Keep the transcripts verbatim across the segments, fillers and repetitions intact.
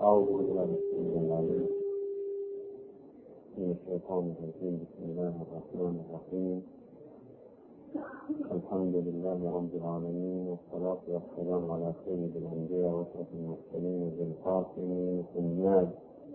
أعوذ بالله السميع العليم من الشيطان الرجيم. بسم الله الرحمن الرحيم. الحمد لله رب العالمين، والصلاة والسلام على سيد الأنبياء وأشرف المرسلين ذي القاسم محمد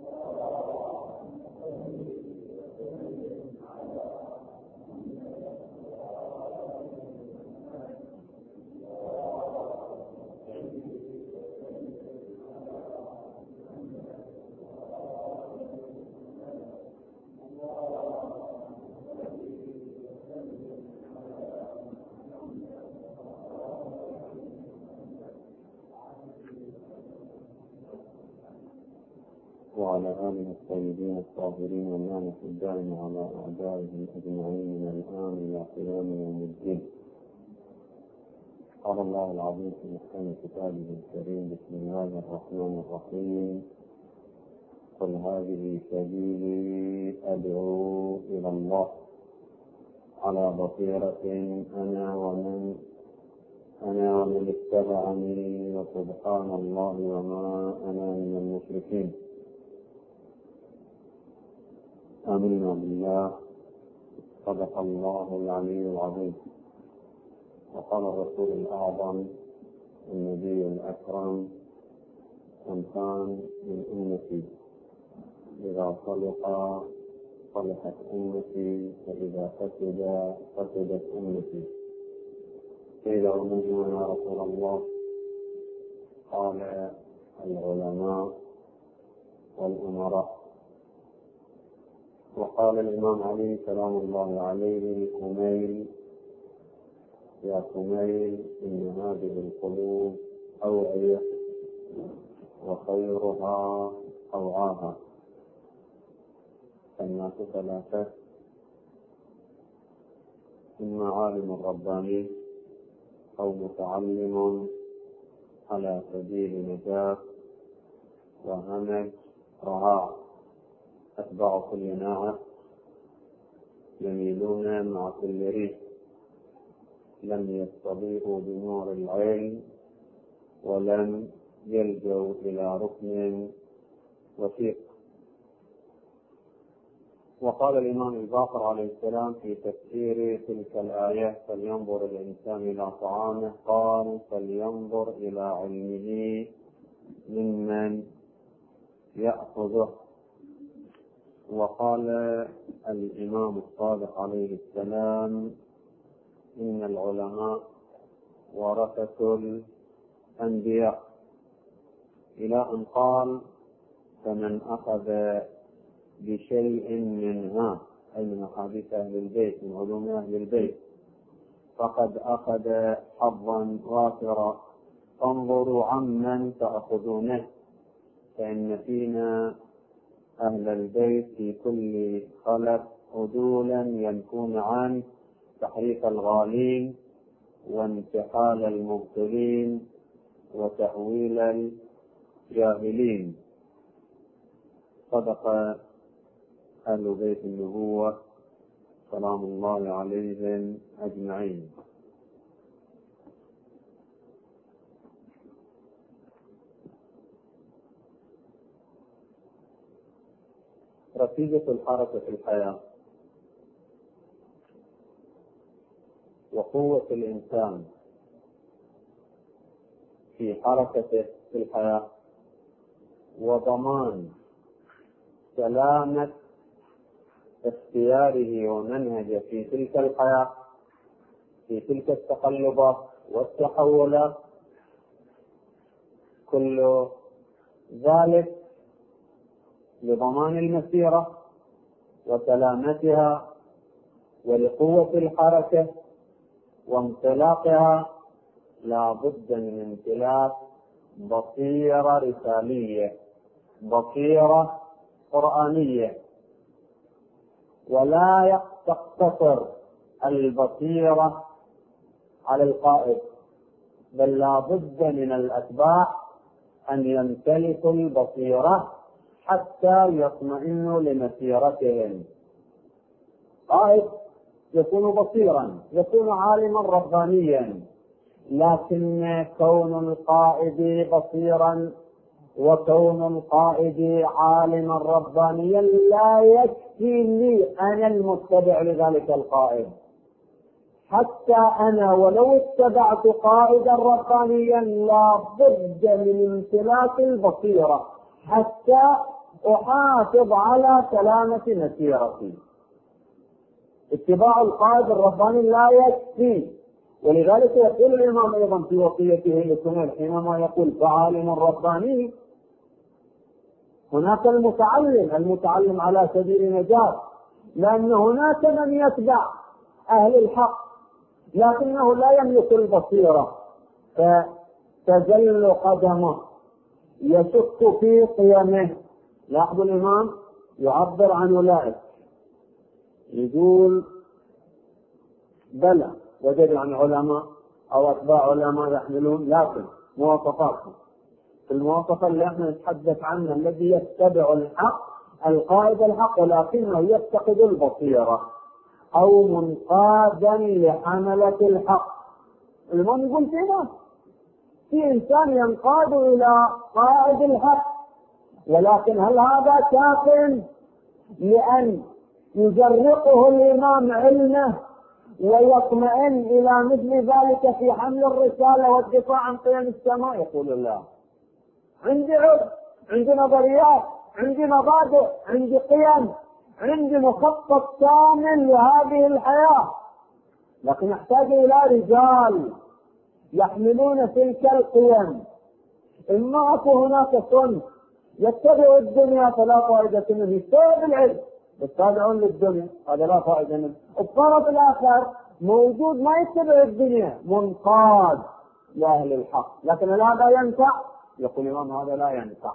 وعلى آله الطيبين الطاهرين واللعنة الدائمة على أعدائهم أجمعين من الآن إلى قيام يوم الدين. قال الله العظيم في محكم كتابه الكريم: بسم الله الرحمن الرحيم. قل هذه سبيلي أدعو إلى الله على بصيرة أنا ومن أنا ومن اتبعني وسبحان الله وما أنا من المشركين. آمنا بالله. صدق الله العلي العظيم. وقال الرسول الأعظم النبي الأكرم: من كان من أمتي إذا صلح صلحت أمتي، وإذا فسد فسدت أمتي. قيل: ومن يا رسول الله؟ قال: العلماء والأمراء. وقال الإمام علي سلام الله عليه لكميل: يا كميل، إن هذه القلوب أوعية وخيرها أوعاها. الناس ثلاثة: إما عالم رباني، أو متعلم على سبيل نجاة، وهمج رعاع أتباع كل ناعة يميلون مع كل ريح، لم يستضيئوا بنور العلم ولم يلجوا إلى ركن وثيق. وقال الإمام الباقر عليه السلام في تفسير تلك الآية: فلينظر الإنسان إلى طعامه، قال: فلينظر إلى علمه ممن يأخذه. وقال الإمام الصادق عليه السلام: إن العلماء ورثة الأنبياء، إلى أن قال: فمن أخذ بشيء منها، أي من أحاديث أهل البيت، من علوم أهل البيت، فقد أخذ حظا وافرا. فانظروا عمن تأخذونه، فإن فينا أهل البيت في كل خلف عدولا ينفون عن تحريف الغالين وانتحال المبطلين وتأويل الجاهلين. صدق أهل بيت النبوة سلام الله عليهم أجمعين. ركيزة الحركة في الحياة وقوة الإنسان في حركته في الحياة، وضمان سلامة اختياره ومنهجه في تلك الحياة، في تلك التقلبات والتحولات، كل ذلك لضمان المسيرة وسلامتها ولقوة الحركة وانطلاقها. لا بد من امتلاك بصيرة رسالية، بصيرة قرآنية. ولا تقتصر البصيرة على القائد، بل لا بد من الأتباع أن يمتلكوا البصيرة حتى يطمئنوا لمسيرتهم. قائد يكون بصيرا، يكون عالما ربانيا، لكن كون القائد بصيرا وكون القائد عالما ربانيا لا يكفي لي أنا المتبع لذلك القائد، حتى أنا ولو اتبعت قائدا ربانيا لا بد من امتلاك البصيرة حتى أحافظ على سلامة مسيرتي. اتباع القائد الرباني لا يكفي، ولذلك يقول الإمام أيضا في وصيته للسنة حينما يقول فعالم رباني، هناك المتعلم المتعلم على سبيل نجاة، لأن هناك من يتبع أهل الحق لكنه لا يملك البصيرة فتزل قدمه يشك في قيمه. لاحظوا الإمام يعبر عن أولئك، يقول بلى وجد عن علماء أو أتباع علماء يحملون، لكن مواصفاتهم في المواصفة اللي احنا نتحدث عنها الذي يتبع الحق القائد الحق ولكنه يفتقد البصيرة أو منقادا لحملة الحق. الإمام يقول فينا في إنسان ينقاد إلى قائد الحق، ولكن هل هذا كاف لأن يجرقه الإمام علمه ويطمئن إلى مثل ذلك في حمل الرسالة والدفاع عن قيم السماء؟ يقول الله عندي علم، عندي نظريات، عندي مبادئ، عندي قيم، عندي مخطط كامل لهذه الحياة، لكن احتاج إلى رجال يحملون تلك القيم. إما أكو هناك صنف يتبع الدنيا فلا فائدة منه، يستوعب العلم يتابعون للدنيا هذا لا فائدة منه. الطرف الآخر موجود ما يتبع الدنيا منقاد لأهل الحق، لكن هذا ينفع؟ يقول الإمام هذا لا ينفع.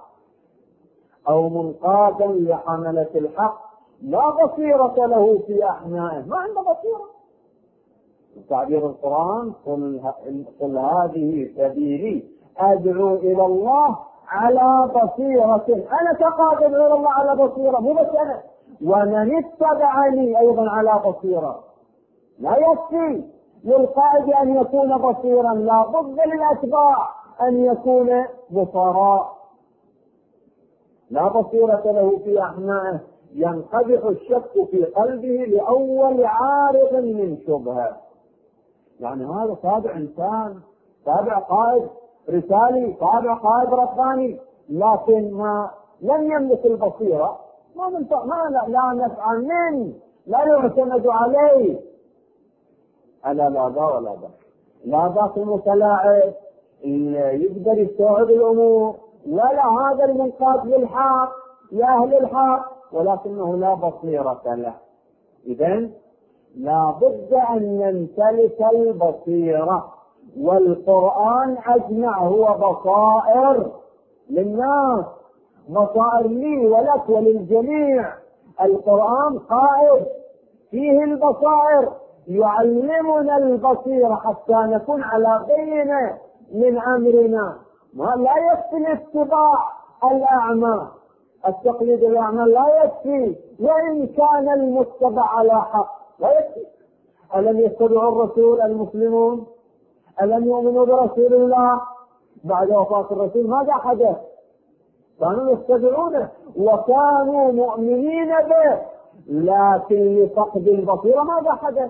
أو منقادا لحملة الحق لا بصيرة له في أحنائه، ما عنده بصيرة. تعبير القرآن قل هذه سبيلي أدعو إلى الله على بصيرة، أنا كقائد أدعو إلى الله على بصيرة، مو بس أنا، ومن اتبعني أيضا على بصيرة. لا يكفي للقائد أن يكون بصيرا، لا بد للأتباع أن يكون بصراء. لا بصيرة له في أحنائه ينقدح الشك في قلبه لأول عارض من شبهة. يعني هذا تابع إنسان، تابع قائد رسالي، تابع قائد رباني، لكن ما لم يملك البصيرة، ما من ما لا, لا نفع منه، لا يعتمد عليه. ألا لا ذا ولا ذا، لا ذاك المتلاعب يقدر يستوعب الأمور، ولا هذا المنقاد للحق لأهل الحق ولكنه لا بصيرة له. إذن لا بد أن نمتلك البصيرة، والقرآن أجمع هو بصائر للناس، بصائر لي ولك وللجميع. القرآن قائد فيه البصائر يعلمنا البصيرة حتى نكون على بينة من أمرنا. ما لا يكفي الاتباع الأعمى، التقليد الأعمى لا يكفي وإن كان المتبع على حق، لا يكفي. ألم يتبعوا الرسول المسلمون؟ ألم يؤمنوا برسول الله؟ بعد وفاة الرسول ماذا حدث؟ كانوا يتبعونه وكانوا مؤمنين به، لكن لفقد البصيرة ماذا حدث؟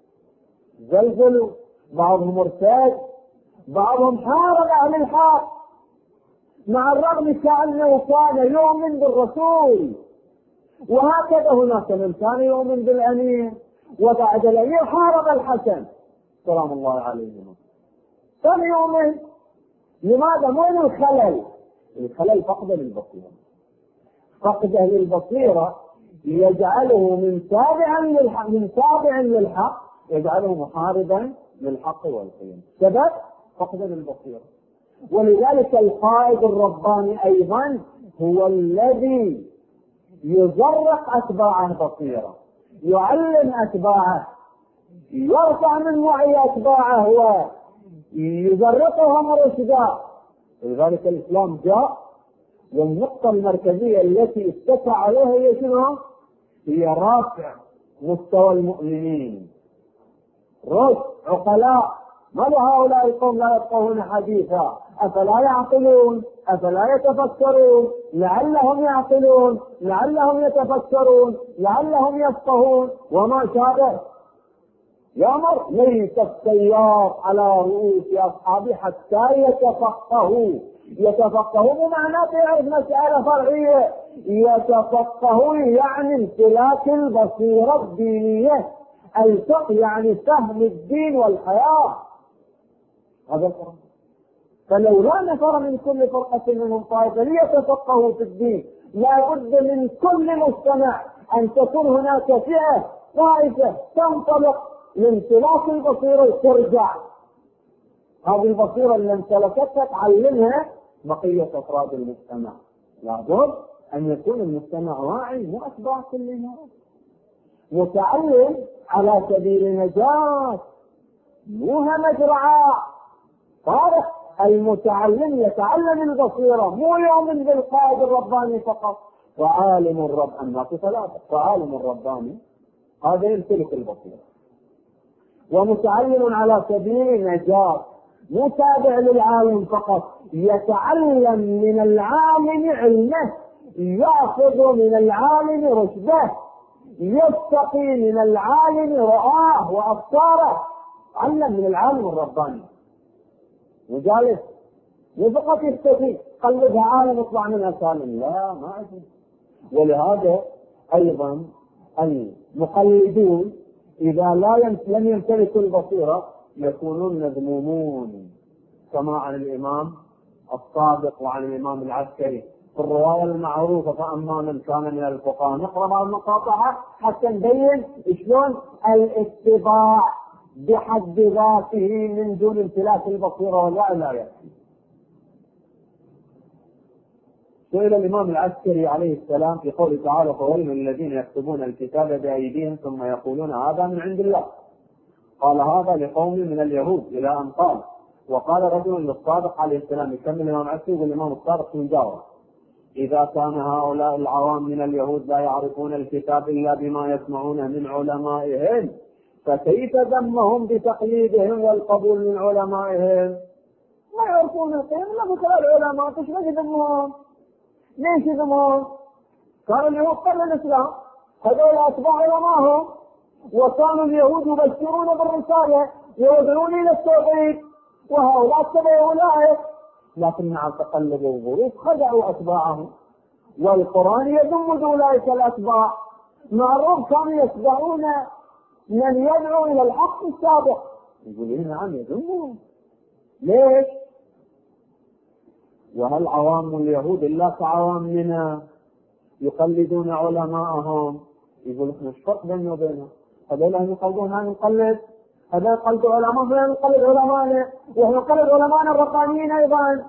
زلزلوا، بعضهم ارتد، بعضهم حارب أهل الحق، مع الرغم كأنه كان يؤمن بالرسول. وهكذا هناك من كان يؤمن بالأمير وبعد الأمير حارب الحسن سلام الله عليهم، كان يؤمن. لماذا؟ وين الخلل؟ الخلل فقد للبصيرة. فقده للبصيرة يجعله من تابع للحق من تابع للحق يجعله محاربا للحق والقيم، سبب فقد للبصيرة. ولذلك القائد الرباني أيضا هو الذي يزرق أتباعه بصيرة، يعلم أتباعه، يرفع من وعي أتباعه ويزرقهم رشدا. لذلك الإسلام جاء، والنقطة المركزية التي اتسع عليها هي شنو؟ هي رافع مستوى المؤمنين، رشد عقلاء ما لهؤلاء القوم لا يفقهون حديثا؟ أفلا يعقلون؟ أفلا يتفكرون؟ لعلهم يعقلون، لعلهم يتفكرون، لعلهم يفقهون وما شابه. يأمر ليس السياط على رؤوس أصحابه حتى يتفقهوا. يتفقهوا بمعنى تعرف مسألة فرعية، يتفقهوا يعني امتلاك البصيرة الدينية، الفقه يعني فهم الدين والحياة. هذا القرآن. فلولا نفر من كل فرقة منهم طائفة ليتفقهوا في الدين، لا بد من كل مجتمع أن تكون هناك فئة طائفة تنطلق لامتلاك البصيرة وترجع. هذه البصيرة اللي امتلكتها تعلمها بقية أفراد المجتمع. لابد أن يكون المجتمع واعي، مو أتباع كل الناس، متعلم على سبيل نجاة، مو همج رعاع. صالح المتعلم يتعلم البصيرة، مو يؤمن بالقائد الرباني فقط. وعالم الرب الناس ثلاثة، وعالم الرباني هذا يمتلك البصيرة، ومتعلم على سبيل نجاة، مو تابع للعالم فقط، يتعلم من العالم علمه، يأخذ من العالم رشده، يستقي من العالم رآه وأبصاره. علم من العالم الرباني وجالس مو فقط يستفيد قلبها عالم يطلع منها سالم، لا ما أجل. ولهذا أيضا المقلدون إذا لا لم يمتلكوا البصيرة يكونون مذمومون، كما عن الإمام الصادق وعن الإمام العسكري في الرواية المعروفة فأما من كان من الفقهاء. نقرأ مع المقاطعة حتى نبين شلون الاتباع بحد ذاته من دون امتلاك البصيرة ولا لا يكفي. سئل الإمام العسكري عليه السلام في قوله تعالى فويل للذين يكتبون الكتاب بأيديهم ثم يقولون هذا من عند الله، قال هذا لقوم من اليهود إلى أن قال وقال رجل للصادق عليه السلام. يكمل الإمام العسكري والإمام الصادق يجاوب إذا كان هؤلاء العوام من اليهود لا يعرفون الكتاب إلا بما يسمعون من علمائهم، فكيف ذمهم بتقليدهم والقبول من علمائهم؟ ما يعرفون القيم إلا مثل العلماء، ايش بقي ذمهم؟ ليش يذمهم؟ كانوا اليهود قبل الإسلام هذول أتباع علمائهم، وكانوا اليهود يبشرون بالرسالة يدعون إلى التوحيد، وهؤلاء اتبعوا أولئك، لكن مع تقلب الظروف خدعوا أتباعهم، والقرآن يذم أولئك الأتباع. معروف كانوا يتبعون من يدعو إلى الحق السابق، يقولون نعم يذمهم. ليش؟ وهل عوام اليهود إلا كعوامنا يقلدون علماءهم؟ يقول احنا ايش فرق بيننا وبينهم؟ هذول يقلدون هذا نقلد، هذا يقلد علماء هذا نقلد علماءنا، ونحن نقلد علماءنا الربانيين أيضا.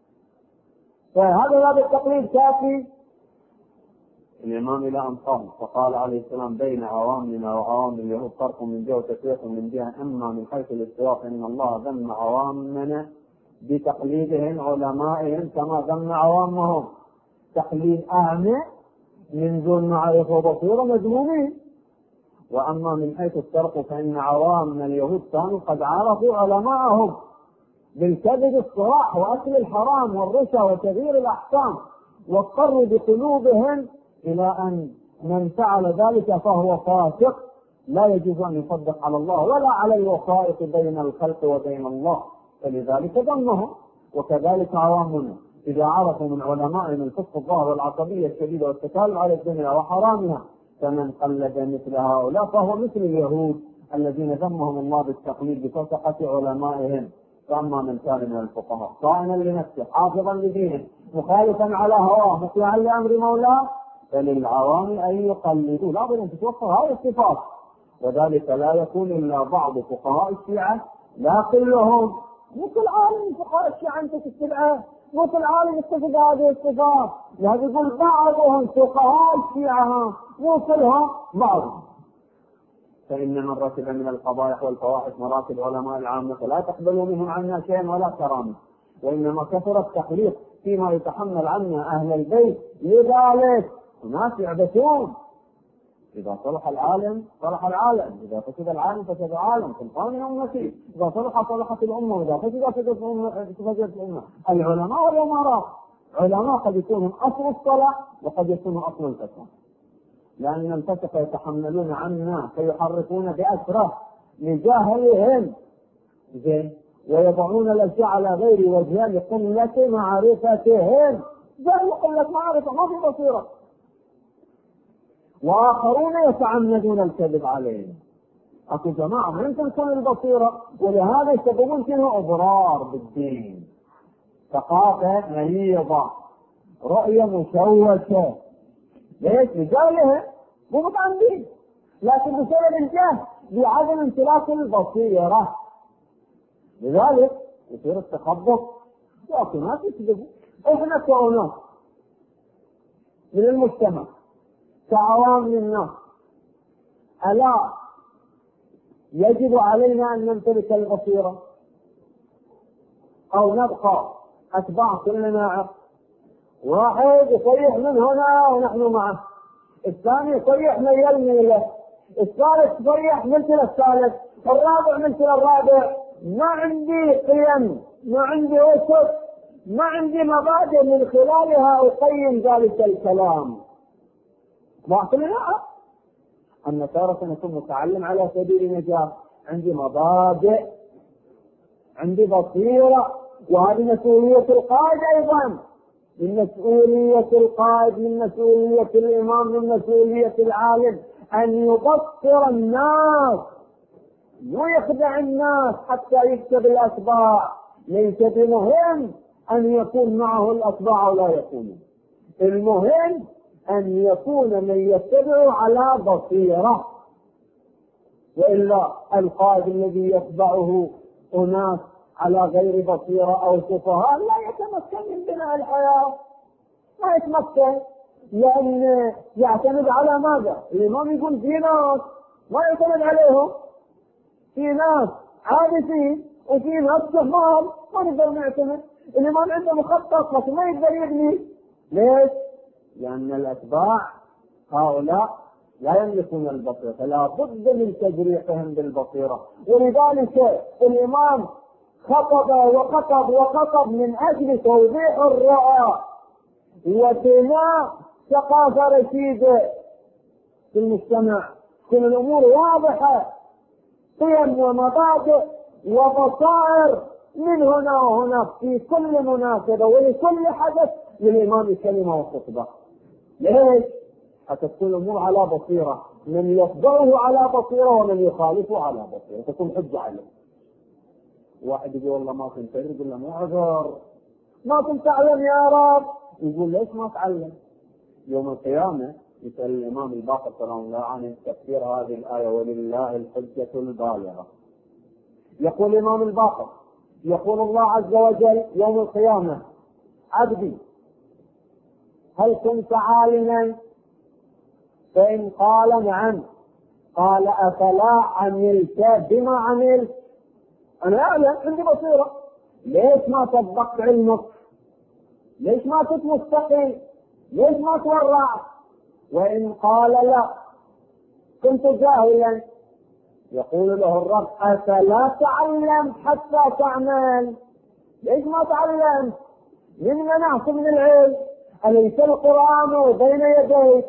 فهذا هذا التقليد كافي؟ الإمام إلى أن قال فقال عليه السلام بين عوامنا وعوام اليهود فرق من جهة وتفريق من جهة، أما من حيث الاستواء فإن الله ذم عوامنا بتقليدهم علمائهم كما ذم عوامهم. تقليد أعمى من دون معرفة وبصيرة مذمومين. وأما من حيث الفرق فإن عوامنا اليهود كانوا قد عرفوا علماءهم بالكذب الصراح وأكل الحرام والرشا وتغيير الأحكام، واضطروا بقلوبهم إلى أن من فعل ذلك فهو فاسق لا يجوز أن يصدق على الله ولا على الوسائط بين الخلق وبين الله، فلذلك ذمهم. وكذلك عوامنا إذا عرفوا من علمائهم الفسق الظاهر والعصبية الشديدة والتكالب على الدنيا وحرامها، فمن قلد مثل هؤلاء فهو مثل اليهود الذين ذمهم الله بالتقليد بفسقة علمائهم. فأما من كان من الفقهاء صائما لنفسه حافظا لدينه مخالفا على هواه مطيعا لأمر مولاه فللعوام أن يقلدوا. لا بد أن تتوفر هذه الصفات، وذلك لا يكون إلا بعض فقهاء الشيعة لا كلهم. مو كل عالم فقهاء الشيعة أنت تتبعه، مو كل عالم يتفق هذه الصفات. لهذا يقول بعضهم فقهاء الشيعة مو كلهم بعضهم. فإن من رتب من القبائح والفواحش مراتب علماء العامة فلا تقبلوا منهم عنا شيئا ولا كرامة، وإنما كثر التقليد فيما يتحمل عنا أهل البيت، لذلك الناس يعبثون إذا صلح العالم صلح العالم، إذا فسد العالم فسد العالم، سلطان أمتي. إذا صلح صلحت الأمة، وإذا فسد فسدت الأمة. العلماء والأمراء، علماء قد يكونوا أصل الصلاح وقد يكونوا أصل الفساد، لأن الفسق يتحملون عنا فيحرفون بأسره لجهلهم زين، ويضعون الأشياء على غير وجهها لقلة معرفتهم، جهل قلة معرفة، ما في بصيرة. وآخرون يتعمدون الكذب عليهم. أكو جماعة ما يمكن تكون البصيرة، ولهذا يسببون فيه أضرار بالدين، ثقافة مريضة، رؤية مشوشة. ليش؟ لجهلهم، مو متعمدين، لكن بسبب الجهل بعدم امتلاك البصيرة، لذلك يصير التخبط. لكن ما تكذبوا. احنا كونات من المجتمع كعوام الناس، ألا يجب علينا أن نمتلك البصيرة أو نبقى أتباع كل ناعق؟ واحد يصيح من هنا ونحن معه، الثاني يصيح ميل ميله، الثالث يصيح مثل الثالث، الرابع مثل الرابع. ما عندي قيم، ما عندي وسط، ما عندي مبادئ من خلالها أقيم ذلك الكلام. معقولة أن تارة نكون متعلم على سبيل النجاة، عندي مبادئ، عندي بصيرة، وهذه مسؤولية القائد أيضا، من مسؤولية القائد، من مسؤولية الإمام، من مسؤولية العالم أن يبصر الناس، مو يخدع الناس حتى يكسب الأتباع. ليس بمهم أن يكون معه الأتباع ولا يكونون، المهم أن يكون من يتبع على بصيرة، وإلا القائد الذي يتبعه أناس على غير بصيرة أو سفهاء لا يتمكن من بناء الحياة، ما يتمكن، لأن يعتمد على ماذا؟ الإمام يقول في ناس ما يعتمد عليهم، في ناس عابثين وفي ناس سفهاء ما نقدر نعتمد. الإمام عنده مخطط لكن ما يقدر يبني. ليش؟ لأن الأتباع هؤلاء لا يملكون البصيرة، فلا بد من تجريحهم بالبصيرة. ولذلك الإمام خطب وخطب وخطب من أجل توضيح الرؤى وبناء ثقافة رشيدة في المجتمع، كل الأمور واضحة، قيم ومبادئ وبصائر من هنا وهناك في كل مناسبة ولكل حدث للإمام كلمة وخطبة. ليش؟ حتى تكون الأمور على بصيرة، من يتبعه على بصيرة ومن يخالفه على بصيرة، تكون حجة عليه. واحد يقول والله ما كنت أدري، يقول له مو عذر، ما كنت أعلم يا رب. يقول ليش ما تعلم؟ يوم القيامة يسأل الإمام الباقر سلام الله عن تفسير هذه الآية ولله الحجة البالغة. يقول الإمام الباقر، يقول الله عز وجل يوم القيامة عبدي هل كنت عالما؟ فإن قال نعم قال أفلا عملت بما عملت؟ أنا أعلم، عندي بصيرة، ليش ما طبقت علمك؟ ليش ما كنت مستقيم؟ ليش ما تورعت؟ وإن قال لا كنت جاهلا، يقول له الرب أفلا تعلم حتى تعمل؟ ليش ما تعلمت؟ من منعت من العلم؟ أليس القرآن بين يديك؟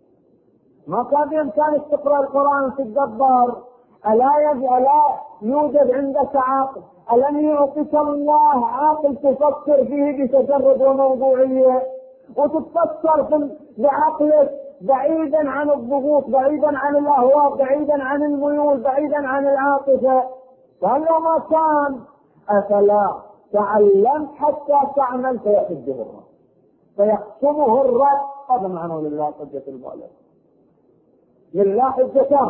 ما كان بإمكانك تقرأ القرآن تتدبر؟ ألا ألا يوجد عندك عقل؟ ألم يعطيك الله عقل تفكر فيه بتجرد وموضوعية وتتفكر بعقلك بعيدا عن الضغوط، بعيدا عن الأهواء، بعيدا عن الميول، بعيدا عن العاطفة؟ فهل ما كان أفلا تعلم حتى تعمل فيحجه الرب فيقسمه الرب. هذا معنى لله حجة البالغ. لله حجتان،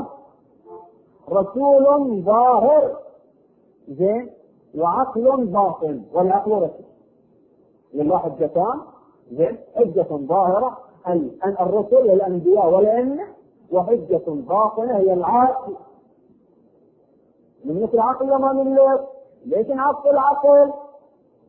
رسول ظاهر زين وعقل باطن، والعقل رسول. لله حجتان زين، حجة ظاهرة أن الرسل والأنبياء والأئمة، وحجة باطنة هي العقل. من مثل عقل ما نملك، ليش نعطل العقل؟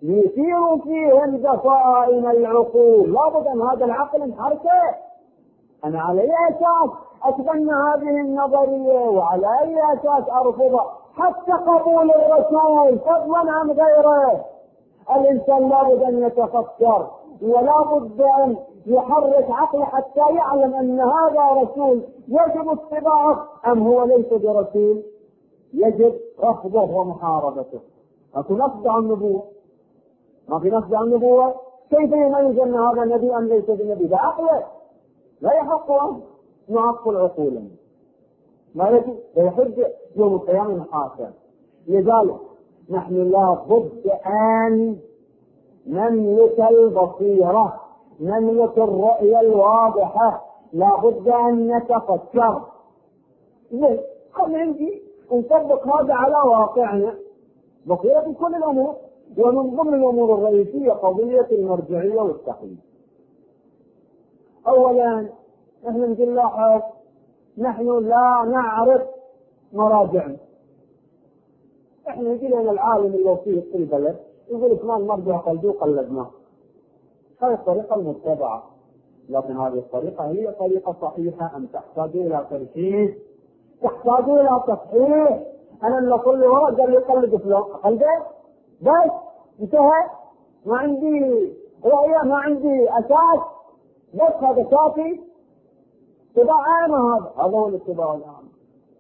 ليصيروا فيهم دفائن العقول، لابد أن هذا العقل نحركه، أنا على أي أساس أتبنى هذه النظرية وعلى أي أساس أرفضها؟ حتى قبول الرسول فضلا عن غيره الإنسان لابد أن يتفكر ولا بد أن يحرك عقله حتى يعلم أن هذا رسول يجب اتباعه أم هو ليس برسول يجب رفضه ومحاربته. ما في نص عن النبوة، ما في نص عن النبوة، كيف يميز أن هذا نبي أم ليس بنبي؟ بعقله لا يحق أن نعقل عقولا، ما يجب يحج يوم القيامة محاسب. لذلك نحن لا بد أن نملك البصيرة، نملك الرؤية الواضحة، لا بد أن نتفكر. ليه؟ خل عندي نطبق هذا على واقعنا، بصيرة في كل الأمور، ومن ضمن الأمور الرئيسية قضية المرجعية والتقليد. أولا نحن نلاحظ نحن لا نعرف مراجعنا. احنا نجي لنا العالم الوسيط في البلد يقول فلان مرجع قلدوه قلدناه، هذه الطريقة المتبعة، لكن هذه الطريقة هي طريقة صحيحة أم تحتاج إلى تركيز؟ تحتاج إلى تصحيح. أنا اللي أقول له ورا قال لي قلد فلان قلده بس انتهى، ما عندي رؤية، ما عندي أساس، بس هذا كافي. اتباع عام هذا هذا هو الاتباع العام.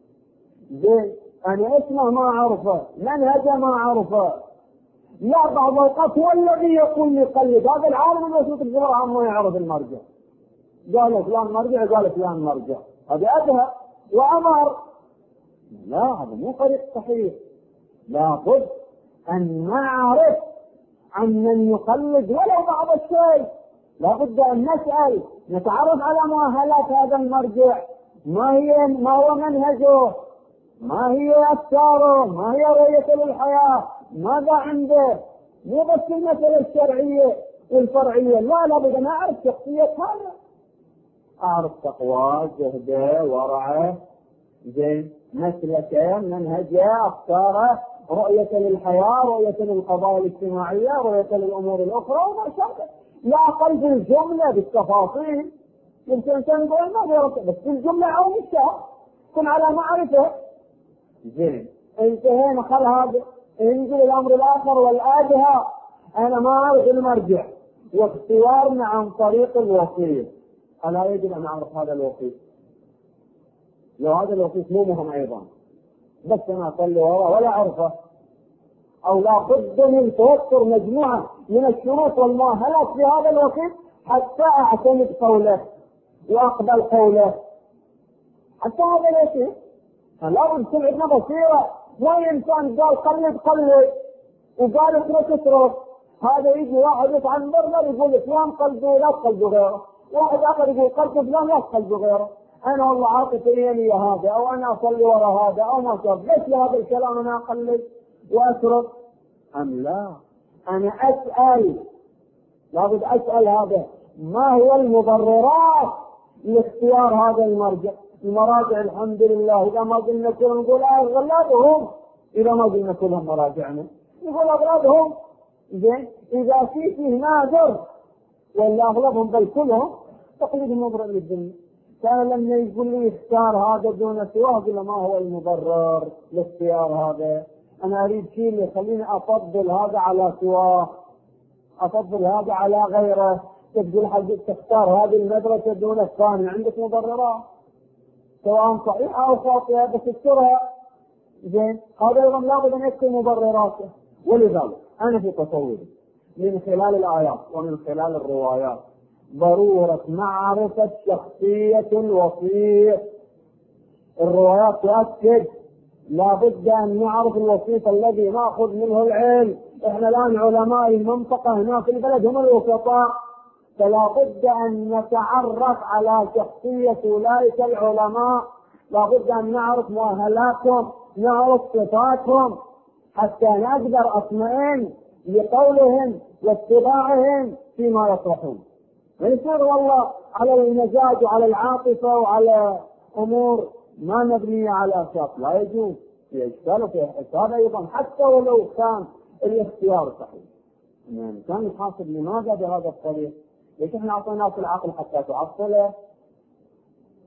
زين أنا اسمه ما أعرفه، منهجه ما أعرفه، لا بعض الأوقات هو الذي يقول لي قلد. هذا العالم الموجود في الجبر ما يعرف المرجع، قال فلان مرجع قال فلان مرجع، هذا أذهب وأمر. لا هذا مو طريق صحيح. لابد أن نعرف عن من يقلد ولو بعض الشيء، لابد أن نسأل نتعرف على مؤهلات هذا المرجع، ما هي ما هو منهجه، ما هي أفكاره، ما هي رؤيته للحياة، ماذا عنده، مو بس المسألة الشرعية والفرعية، لا لابد أن أعرف شخصية هذا، أعرف تقواه، زهده، ورعه، زين مسلكه، منهجه، أفكاره، رؤية للحياة، رؤية للقضايا الاجتماعية، رؤية للأمور الأخرى وما شابه. لا أقل في الجملة بالتفاصيل، يمكن أن يقول ما بيرتب، بس في الجملة أو الشهر كن على معرفة. زين انتهينا، خل هذا انزل الأمر الآخر والآدهى. أنا ما أعرف المرجع واختيارنا عن طريق الوسيط، ألا يجب أن أعرف هذا الوسيط؟ لو هذا الوسيط مو مهم أيضا، بس أنا أصلي وراه ولا أعرفه، أو لا بد من توفر مجموعة من الشروط والمؤهلات في هذا الوسيط حتى أعتمد قوله وأقبل قوله، حتى هذا الوسيط. فلا بد يكون عندنا بصيرة. ما إنسان قال قلد قلد وقال اترك اترك، هذا يجي واحد يطعن برجر يقول فلان قلده لا تقلده غيره، واحد آخر يقول قلد فلان لا تقلده غيره. أنا والله عاطفيا لي هذا، أو أنا أصلي وراء هذا، أو ما شاف، ليش هذا الكلام أنا أقلد وأترك أم لا؟ أنا أسأل، لابد أسأل هذا ما هي المبررات لاختيار هذا المرجع. المراجع الحمد لله إذا ما قلنا كلهم نقول أغلبهم، إذا ما قلنا كلهم مراجعنا نقول أغلبهم. زين إذا في فيه نادر ولا أغلبهم بل كلهم تقليد مبرر للدنيا. كان لما يقول لي اختار هذا دون سواه قل ما هو المبرر لاختيار هذا؟ أنا أريد شيء اللي يخليني أفضل هذا على سواه، أفضل هذا على غيره. تقول حقك تختار هذه المدرسة دون الثانية، عندك مبررات سواء صحيحة أو خاطئة بس اذكرها. زين هذا أيضا لابد أن يكون مبرراته. ولذلك أنا في تصوري من خلال الآيات ومن خلال الروايات ضرورة معرفة شخصية الوسيط. الروايات تؤكد لابد أن نعرف الوسيط الذي نأخذ منه العلم. إحنا الآن علماء المنطقة هنا في البلد هم الوسطاء، فلا بد أن نتعرف على شخصية أولئك العلماء، لا بد أن نعرف مؤهلاتهم، نعرف صفاتهم، حتى نقدر أطمئن لقولهم واتباعهم فيما يطرحون. ما يصير والله على المزاج وعلى العاطفة وعلى أمور ما مبنية على أساس، لا يجوز. في إشكال وفي حساب أيضا حتى ولو كان الاختيار صحيح. يعني كان يحاسب لماذا بهذا الطريق؟ ليش احنا اعطيناك العقل حتى تعطله؟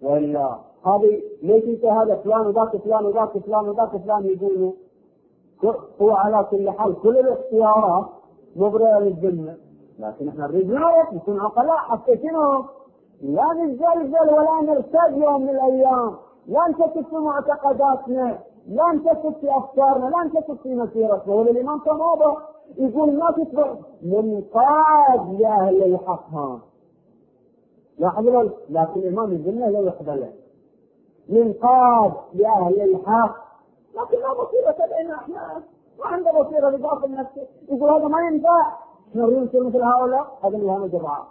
ولا هذه ليش انت هذا فلان وذاك فلان وذاك فلان وذاك فلان يقولوا هو على كل حال كل الاختيارات مبرئة للذمة، لكن احنا نريد نعرف نكون عقلاء حتى شنو لا نتزلزل ولا نرتد يوم من الايام، لا نشكك في معتقداتنا، لا نشكك في افكارنا، لا نشكك في مسيرتنا. والامام كان واضح يقول الناس يتبع منقاد لاهل الحق. ها لاحظوا، لكن الامام يقول لا يقبله منقاد لاهل الحق، لكن لا بصيرة لنا احنا ما عنده بصيرة بداخل نفسه، يقول هذا ما ينفع. نريد نصير مثل هؤلاء؟ هذا اللي جرعة.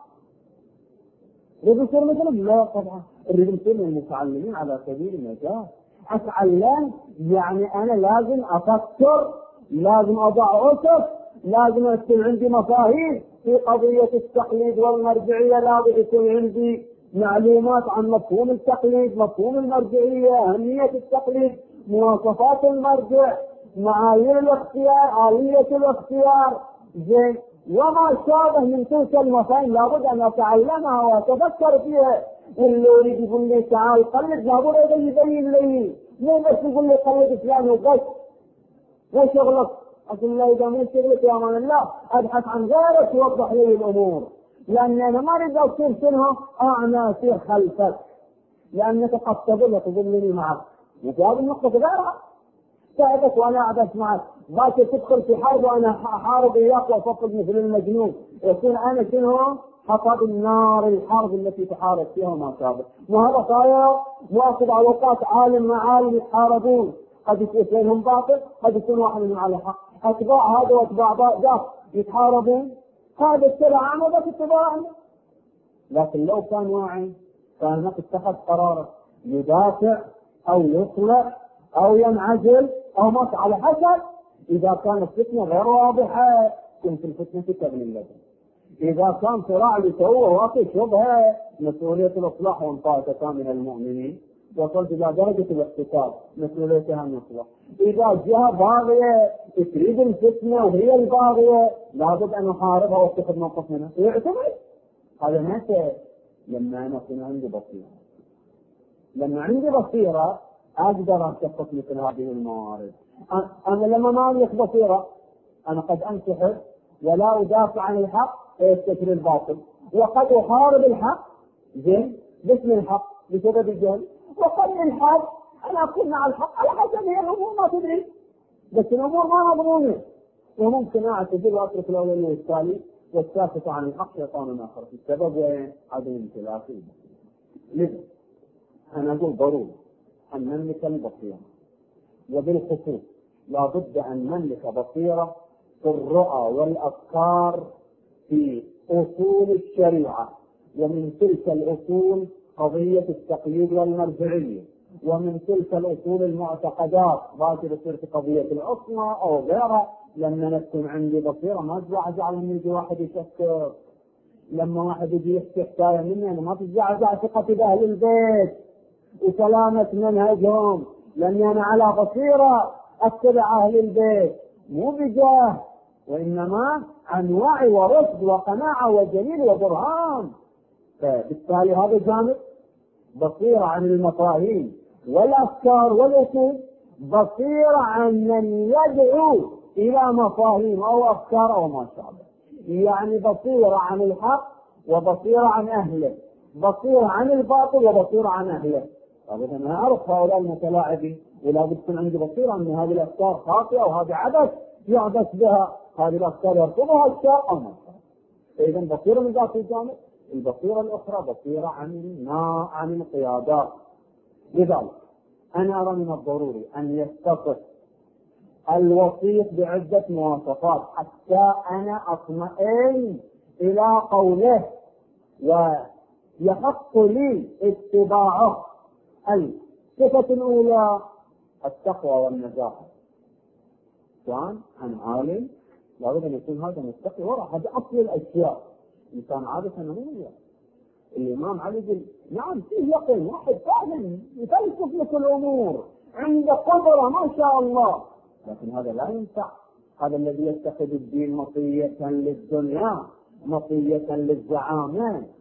نريد نصير مثلهم؟ لا طبعا، نريد نصير من المتعلمين على سبيل النجاة. اتعلم يعني انا لازم افكر، لازم اضع اسس، لازم يكون عندي مفاهيم في قضية التقليد والمرجعية، لازم يكون عندي معلومات عن مفهوم التقليد، مفهوم المرجعية، أهمية التقليد، مواصفات المرجع، معايير الاختيار، آلية الاختيار، زين، وما شابه من تلك المفاهيم لابد أن أتعلمها وأتفكر فيها. واللي يريد يقول لي تعال قلد لابد أن يبين لي، مو بس يقول لي قلد فلان وبس. وشغلك أقول له إذا مو شغلك يا أمان الله أبحث عن غيرك يوضح لي الأمور، لأن أنا ما أريد أصير شنو أنا أصير خلفك، لأنك قد تضل تضلني معك. وفي هذه النقطة غيرها تعبت وأنا أعبث معك، باكر تدخل في حرب وأنا أحارب إياك وأصفق مثل المجنون، يكون أنا شنو حطب النار الحرب التي تحارب فيها وما شابه. وهذا صاير مؤخذ على أوقات عالم مع عالم يتحاربون، قد يكون بينهم باطل، قد يكون واحد منهم على حق، أتباع هذا وأتباع ذاك يتحاربون، هذا السلعة أنا بس اتباعنا. لكن لو كان واعي كان هناك اتخذ قراره يدافع أو يطلع أو ينعزل أو مات على حسب. إذا كانت الفتنة غير واضحة كنت الفتنة كابن اللبن. إذا كان صراع لتوه واقع شبهة مسؤولية الإصلاح وإن طائفة من المؤمنين وصلت إلى درجة الاقتصاد مسؤوليتها أن يصلح. إذا جهة باغية تريد الفتنة وهي الباغية لابد أن نحاربها واتخذ موقف منها يعتمد. هذا متى؟ لما أنا أكون عندي بصيرة، لما عندي بصيرة أقدر أتخذ مثل هذه الموارد. أنا لما ما أملك بصيرة أنا قد أنسحب ولا أدافع عن الحق فيستكبر الباطل، وقد أحارب الحق زين باسم الحق بسبب الجهل، وقد الحق أنا أكون مع الحق على حسب هي الأمور ما تدري، بس الأمور ما مضمونة وممكن أعتذر وأترك الأولي والتالي والساكت عن الحق شيطان آخر. السبب وين؟ عدم امتلاك البصيرة. لذا أنا أقول ضروري أن نملك البصيرة، وبالخصوص لا بد أن نملك بصيرة في الرؤى والأفكار في أصول الشريعة، ومن تلك الأصول قضية التقييد والمرجعية، ومن تلك الأصول المعتقدات باكر تصير في قضية العصمة أو غيرها. لما نكون عندي بصيرة ما تزعزع لما يجي واحد يشكر، لما واحد يجي يحكي حكاية مني أنا ما تزعزع ثقتي بأهل البيت وسلامة منهجهم، لأني أنا على بصيرة أتبع أهل البيت مو بجاه، وإنما عن وعي ورشد وقناعة ودليل وبرهان. فبالتالي هذا جانب بصيرة عن المفاهيم والأفكار والأصول، بصيرة عن من يدعو إلى مفاهيم أو أفكار أو ما شابه، يعني بصيرة عن الحق وبصيرة عن أهله، بصيرة عن الباطل وبصيرة عن أهله. طبعا أنا أعرف هؤلاء المتلاعبين ولا بد تكون عندي بصيرة أن هذه الأفكار خاطئة وهذه عبث يعبث بها، هذه الأفكار يرفضها الشرع أو ما شابه. فإذا بصيرة من ذات الجانب. البصيرة الأخرى بصيرة عن عن القيادات. لذلك أنا أرى من الضروري أن يتصف الوصيف بعدة مواصفات حتى أنا أطمئن إلى قوله ويحق لي اتباعه. الصفة الأولى التقوى والنزاهة. كان عن عالم لابد أن يكون هذا متقي وراء، هذا أصل الأشياء. إنسان عادة نموذج. الإمام علي يقول نعم فيه يقين واحد فعلا يفلسف لك الأمور عنده قدرة ما شاء الله، لكن هذا لا ينفع. هذا الذي يتخذ الدين مطية للدنيا، مطية للزعامة،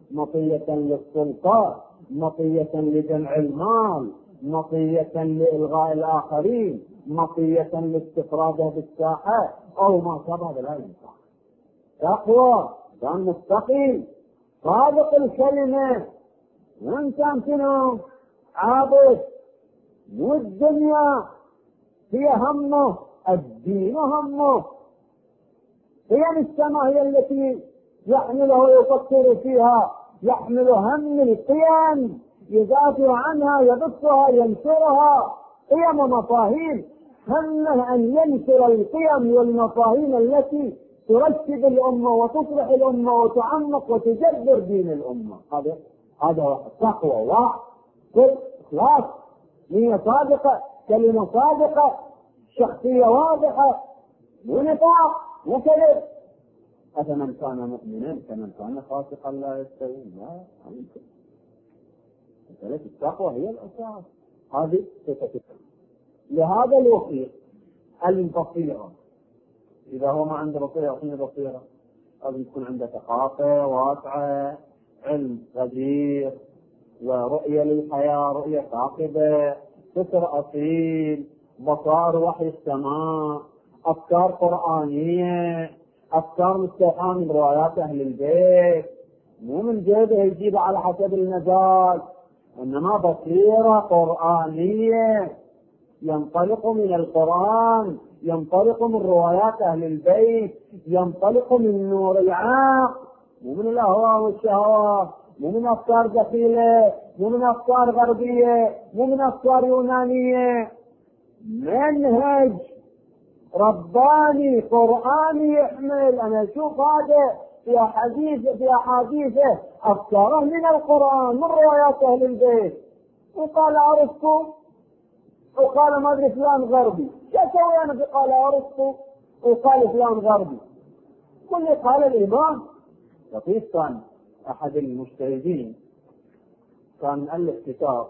مطية للسلطة، مطية لجمع المال، مطية لإلغاء الآخرين، مطية لاستفراده بالساحة أو ما شابه لا ينفع. تقوى كان مستقيم صادق الكلمة، وإنسان شنو عابد، مو الدنيا هي همه، الدين همه، هي السماء هي التي يحمله ويفكر فيها، يحمل هم القيم، يدافع عنها، يبثها، ينشرها، قيم ومفاهيم، همه أن ينشر القيم والمفاهيم التي ترشد الأمة وتصلح الأمة وتعمق وتجبر دين الأمة. هذا هذا تقوى واحد، إخلاص، نية صادقة، كلمة صادقة، شخصية واضحة، ونفاق وكذب. أفمن كان مؤمنا كمن كان فاسقا لا يستوون؟ لا يمكن. مسألة التقوى هي الأساس. هذه ستة. لهذا الوقيت البصيرة، إذا هو ما عنده بصيرة يعطيني بصيرة، لازم يكون عنده ثقافة واسعة، علم غزير، ورؤية للحياة، رؤية ثاقبة، فكر أصيل، بصائر وحي السماء، أفكار قرآنية، أفكار مستوحاة من روايات أهل البيت، مو من جيبه يجيب على حسب المزاج، إنما بصيرة قرآنية، ينطلق من القرآن، ينطلق من روايات أهل البيت، ينطلق من نور العقل، مو من الأهواء والشهوات، مو من أفكار دخيلة، مو من أفكار غربية، مو من أفكار يونانية. منهج رباني قرآني يحمل. أنا أشوف هذا في أحاديث في أحاديثه أفكاره من القرآن، من روايات أهل البيت. وقال أرسطو وقال ما أدري فلان غربي، شو أسوي أنا بقال أرسطو وقال فلان غربي؟ كل قال الإمام. لطيف كان أحد المجتهدين كان مؤلف كتاب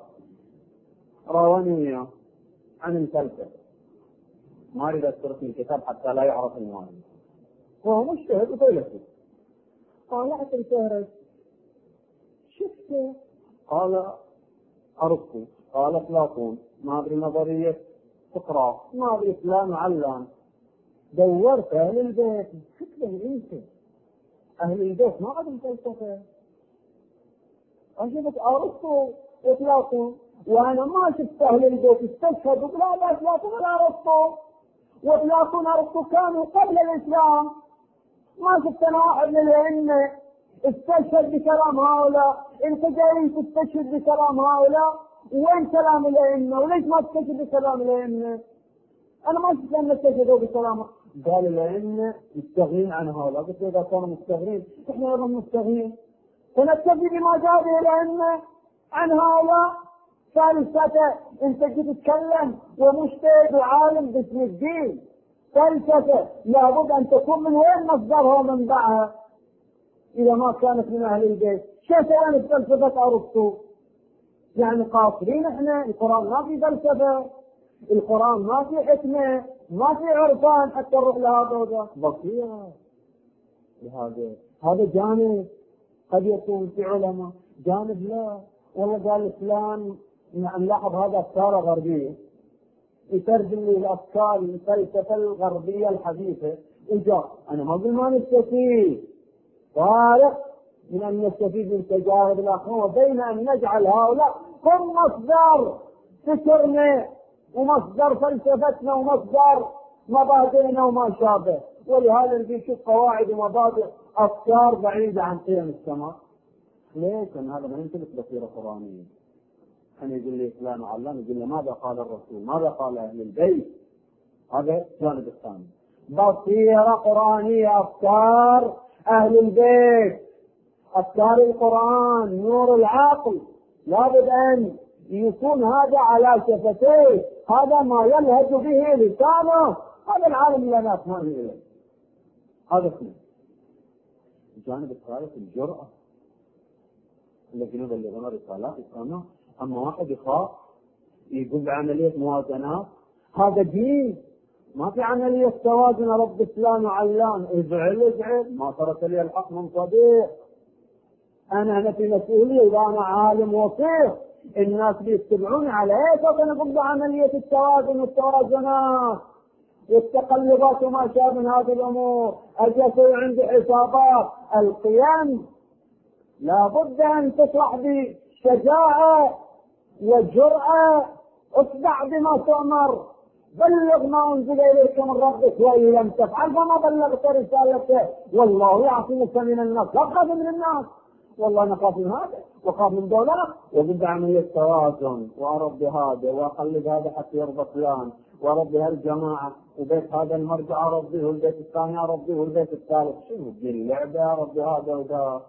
راوني عن الفلسفة، ما أريد أذكر اسم الكتاب حتى لا يعرف المؤلف، وهو مجتهد وفيلسوف. طالعت الفهرس شفته، قال أرسطو، قال أفلاطون، ما أدري نظرية سقراط، ما أدري فلان علان. دورت أهل البيت، شكله أنت أهل البيت ما عندهم فلسفة. أشوفك أرسطو وأفلاطون، وأنا ما شفت أهل البيت استشهدوا لا لا أفلاطون ولا أرسطو، وأفلاطون أرسطو كانوا قبل الإسلام. ما شفت أنا واحد من الأئمة استشهد بكلام هؤلاء. أنت جاي تستشهد بكلام هؤلاء، وين كلام الأئمة؟ وليش ما تستشهد بكلام الأئمة؟ أنا ما شفت أن استشهدوا بكلامه. قال الأئمة مستغنين عن هؤلاء. قلت إذا كانوا مستغنين إحنا أيضا مستغنين، فنكتفي بما جاء به الأئمة عن هؤلاء. فلسفة، أنت جيت تتكلم ومجتهد وعالم باسم الدين، فلسفة لابد أن تكون من وين مصدرها ومنبعها. إذا ما كانت من أهل البيت، شو سوينا بفلسفة أرسطو؟ يعني قاصرين إحنا؟ القرآن ما في فلسفة، القرآن ما في حكمة، ما في عرفان حتى نروح لهذا وذاك. بصيرة لهذا، هذا جانب قد يكون في علماء، جانب لا. والله قال فلان نلاحظ هذا أفكار غربية، يترجم لي الأفكار الفلسفة الغربية الحديثة وجاء. أنا ما أقول ما نستفيد، فارق من أن نستفيد من تجارب الآخرين وبين أن نجعل هؤلاء هم مصدر فكرنا ومصدر فلسفتنا ومصدر مبادئنا وما شابه. ولهذا نشوف قواعد ومبادئ أفكار بعيدة عن قيم السماء. ليش؟ أن هذا ما يمتلك بصيرة قرآنية. أن يقول لي فلان وعلان، يقول لي ماذا قال الرسول، ماذا قال أهل البيت. هذا الجانب الثاني، بصيرة قرآنية، أفكار أهل البيت، أفكار القرآن، نور العقل. لابد أن يكون هذا على شفتيه، هذا ما يلهج به لسانه. هذا العالم اللي أنا أفهم إليه. هذا اثنين. الجانب الثالث الجرأة. الذين يبلغون رسالات السماء. أما واحد يخاف يقول بعملية موازنات، هذا دين. ما في عملية توازن رب فلان وعلان، ازعل ازعل ما ترك لي الحق من صديق. أنا أنا في مسؤولية، إذا أنا عالم وصير الناس بيتبعوني على إيش؟ أنا ضد عملية التوازن والتوازنات والتقلبات وما شابه من هذه الأمور. أجي أسوي عندي حسابات. القيم لابد أن تشرح بشجاعة وجرأة. اصدع بما تؤمر، بلغ ما أنزل إليك من ربك، وإن لم تفعل فما بلغت رسالته، والله يعصمك من الناس. لا تخاف من الناس، والله أنا خاف من هذا وخاف من دولة، وبدأ عملية توازن، وأربي هذا وأخلي هذا حتى يرضى فلان، وأربي هالجماعة، وبيت هذا المرجع أربيه، والبيت الثاني أربيه، والبيت الثالث. شنو دي اللعبة؟ أربي هذا وذا،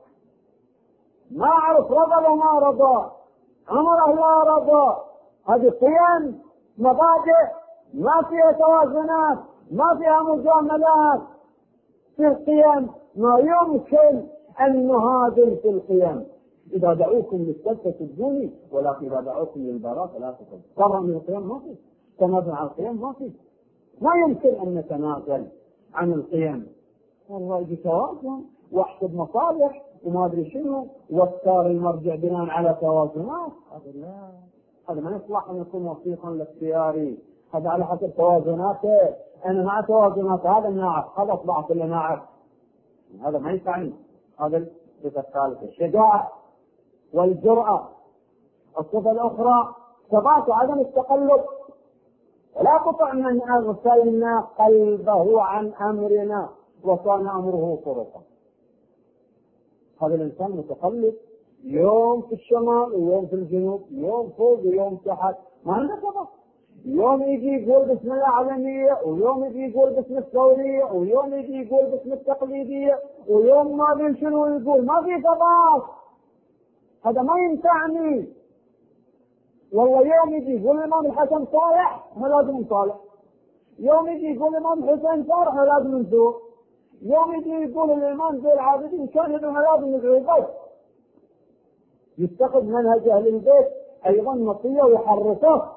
ما أعرف رضى وما رضى، عمره لا رضى. هذه قيم، مبادئ ما فيها توازنات، ما فيها مجاملات. في القيم ما يمكن أن نهادر في القيم. إذا دعوكم للسبت تسجوني، ولكن إذا دعوكم للبراء فلا تسجوني. طبعا من القيم ما في تنازل عن القيم، ما في، ما يمكن أن نتنازل عن القيم. والله يجي توازن واحسب مصالح وما أدري شنو، واختار المرجع بناء على توازنات. هذا لا، هذا ما يصلح أن يكون وثيقا لاختياري. هذا على حسب توازناته. أنا مع توازنات هذا الناعم، هذا أصبحت اللي ناعم، هذا ما ينفعني. هذا الصفة الثالثة الشجاعة والجرأة. الصفة الأخرى ثبات عدم التقلب. ولا تطع من أغفلنا قلبه عن أمرنا وكان أمره فرطا. هذا الإنسان متقلب، يوم في الشمال ويوم في الجنوب، يوم فوق ويوم تحت، ما عنده ثبات. يوم يجي يقول باسم العالمية، ويوم يجي يقول باسم الثورية، ويوم يجي يقول باسم التقليدية، ويوم ما بين شنو يقول. ما في ثبات، هذا ما ينفعني. والله يوم يجي يقول الإمام الحسن صالح، ما لازم نصالح. يوم يجي يقول الإمام الحسين صالح، ما لازم نزور. يوم يجي يقول الإمام زي العابدين كان يدعو، ما لازم ندعو البيت. يتخذ منهج أهل البيت أيضا مطية ويحرفه.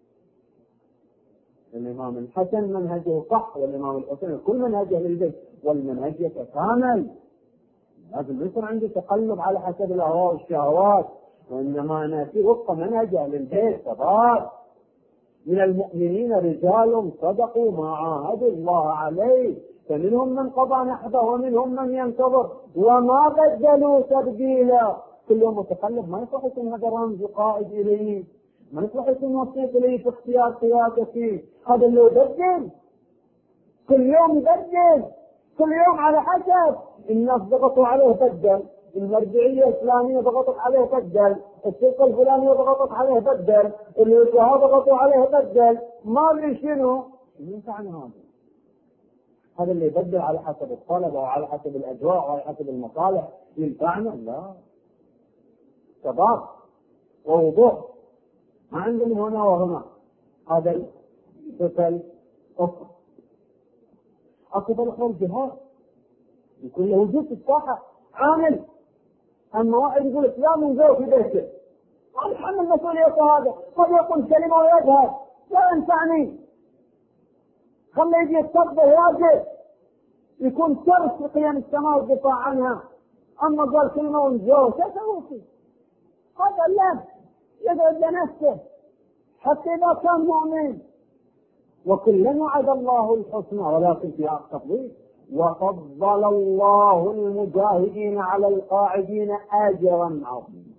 الإمام الحسن منهجه صح، والإمام الحسين كل منهج أهل البيت، والمنهج يتكامل. لازم يكون عندي تقلب على حسب الأهواء والشهوات، وإنما نأتي وفق منهج أهل البيت. ثبات. من المؤمنين رجال صدقوا ما عاهدوا الله عليه، فمنهم من قضى نحبه ومنهم من ينتظر وما بدلوا تبديلا. كل يوم متقلب، ما يصلح يكون هذا رمز قائد إليه، ما يصلح يكون وسيط إليه في اختيار قيادته. هذا اللي يبدل، كل يوم يبدل، كل يوم على حسب. الناس ضغطوا عليه بدل، المرجعية الإسلامية ضغطت عليه بدل، الشرطة الفلانية ضغطت عليه بدل، الوجهاء ضغطوا عليه بدل، ما أدري شنو ينفعني. هذا هذا اللي يبدل على حسب الطلب وعلى حسب الأجواء وعلى حسب المصالح ينفعنا؟ لا. ثبات ووضوح، ما عندنا هنا وهنا. هذا الصفة الأخرى. الصفة الأخرى الجهاد، يكون له وجود في الساحة عامل. أما واحد يقول فلان منزوي في بيته، ما يتحمل مسؤوليته. هذا قد يقول كلمة ويذهب، لا ينفعني. خليه يجي يتصدى واجب، يكون ترس في قيم السماء والدفاع عنها. أما قال كلمة ونزوي، كيف يسوي؟ هذا لا يقعد لنفسه حتى إذا كان مؤمن. وكلنا وعد الله الحسنى، ولكن فيها التفضيل. وفضل الله المجاهدين على القاعدين أجرا عظيما،